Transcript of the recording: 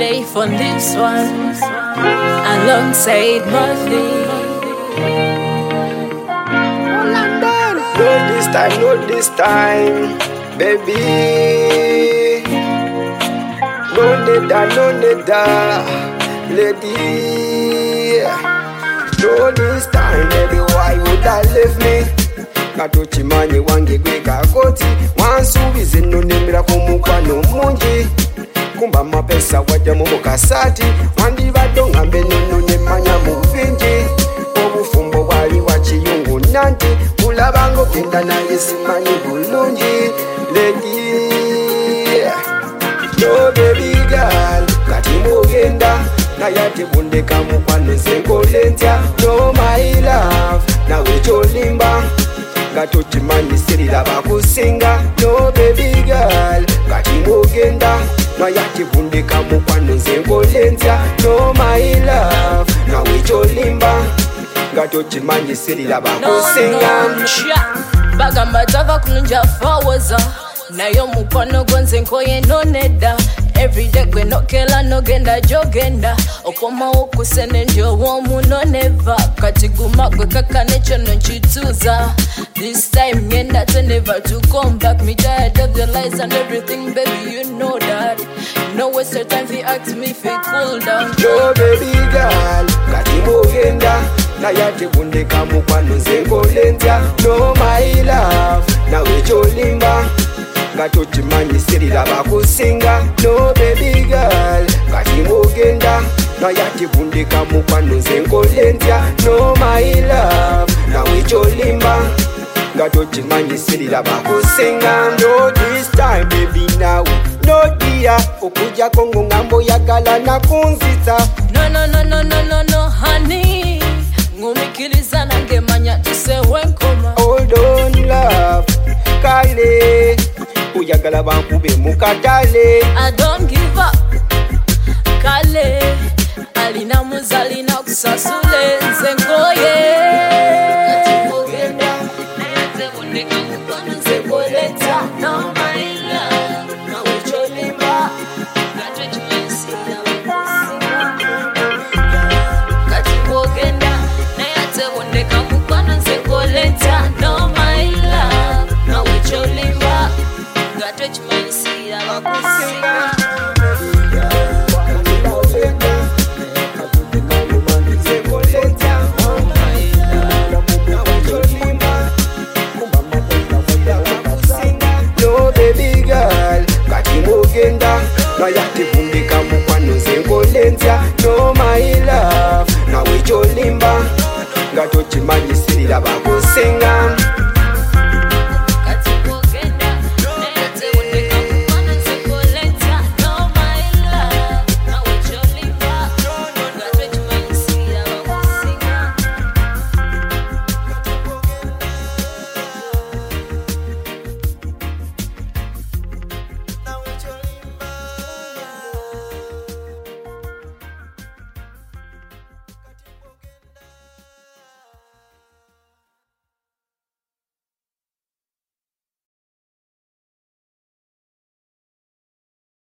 Leif on this one, alongside Murphy. Not this time, baby. No need that, lady. No this time, baby, why would I leave me? Katochimanyi wange gweka koti wansubize nonembera kumukwano mungi kumba mapesa wajja mu mukasati wandibadde ngambe nono nemanya mu bingi obufumbo bwali wakiyungu nanti kulabanga ogenda naye simanyi bulungi lady. No baby girl kati mugenda naye ate bundeka mukwano nze nkole ntya. No my love nawe kyolimba gatochimanyi sirira bakusinga. No baby girl kati mugenda naye ate bundeka mukwano nze nkole ntya. No my love nawe kyolimba gatochimanyi sirira bakusinga. Bagamba tava kunja fawoza nayo mukwano gwenze nkoye noneda. Everyday gwe nokela nogenda jogenda okomawo kusene njowomu noneva kati guma gwe kaka necho nonchituza. This time ngenda to never to come back. Me tired of the lies and everything, baby, you know that. No waste your time fi ask me fi cool down. No baby girl kati mugenda naye ate bundeka mukwano nze nkole ntya. No my love nawe kyolimba gatochimanyi sirira bakusinga. No baby girl kati mugenda naye ate bundeka mukwano nze nkole ntya. No my love nawe kyolimba gatochimanyi sirira bakusinga. No this time baby now no dear okujjako ngo ngambo yagala nakunzisa. No honey ngumikiriza nange manya tusewe nkoma. Hold on love kale uyagala bankube mukatale. I don't give up kale alina muzalina kusasule nze ngoye kati mugenda naye ate bundeka mukwano nze koleta. No my love nawe kyolimba gatochimanyi kati mugenda naye ate bundeka mukwano nze koleta. No my love nawe kyolimba gatochimanyi sirira bakusinga. No baby girl kati mugenda naye ate bundeka mukwano nze nkole ntya. No my love nawe kyolimba gatochimanyi sirira bakusinga.